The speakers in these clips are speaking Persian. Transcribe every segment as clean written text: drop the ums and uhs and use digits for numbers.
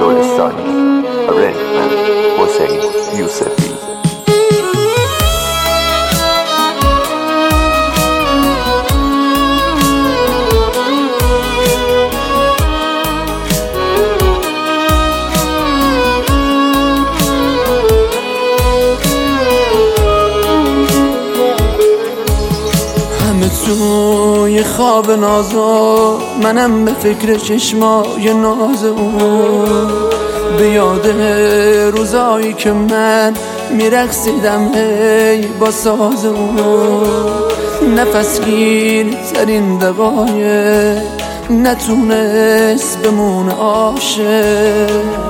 لرستانی. رنجمن حسین یوسفی. توی خواب نازو منم به فکر چشمای ناز اون، به یاد روزایی که من میرقصیدم ای با ساز اون. نفس گیر ترین دقایق نتونست بمونه عاشق،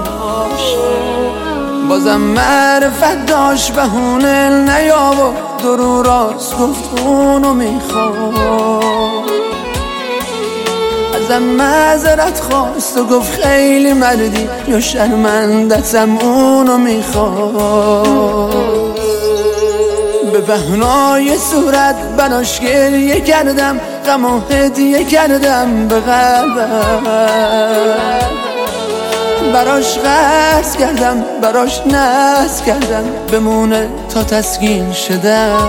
بازم معرفت داشت بهونه نیاورد درو راست گفت اونو میخواد. ازم معذرت خواست و گفت خیلی مردی یا شرمندتم اونو میخواد. به بهنای صورت براش گریه کردم، غم و هدیه کردم به قلبم، براش قرض کردم براش ناز کردم بمونه تا تسکین شدم.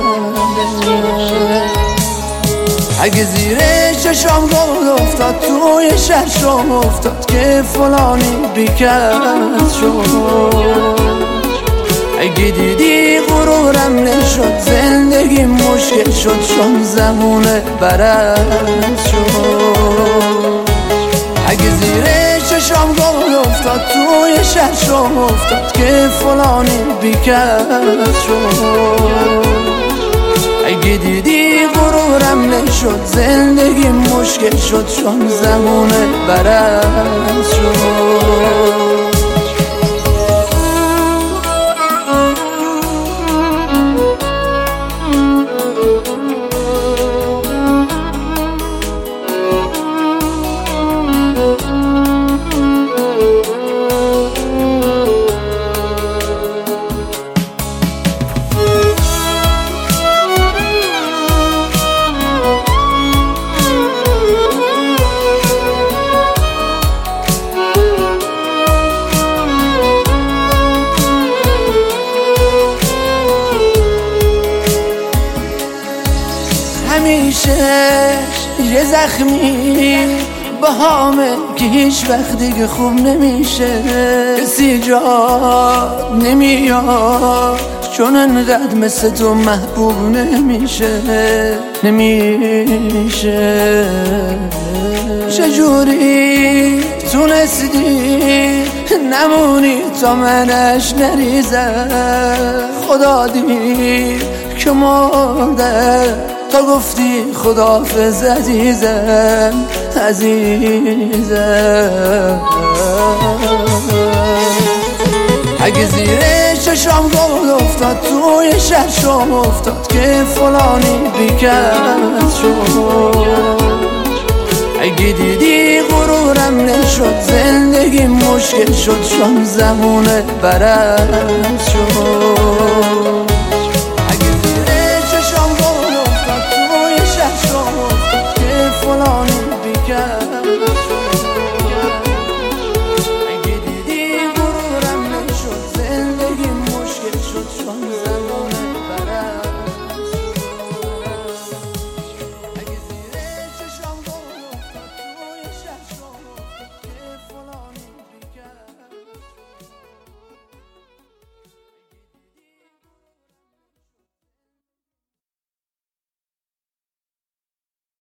اگه زیر چشام گل افتاد توی شرشم افتاد که فلانی بیکس شد. اگه دیدی غرورم نشد زندگی مشکل شد چون زمونه برس شد. اگه زیر چشام گل افتاد توی شرشم افتاد که فلانی بیکس شد. اگه دیدی غرورم نشد زندگی مشکل شد چون زمونه برس شد. همیشه یه زخمی با همه که هیچ وقت دیگه خوب نمیشه. کسی جا نمیاد چون انقدر مثل تو محبوب نمیشه. چجوری تونستی نمونی تا منش نریزم؟ خدا دید که مرده تا گفتی خداحافظ عزیزم عزیزم. اگه زیر چشام گل افتاد توی شرشم افتاد که فلانی بیکس شد. اگه دیدی غرورم نشد زندگی مشکل شد چون زمونه برس شد.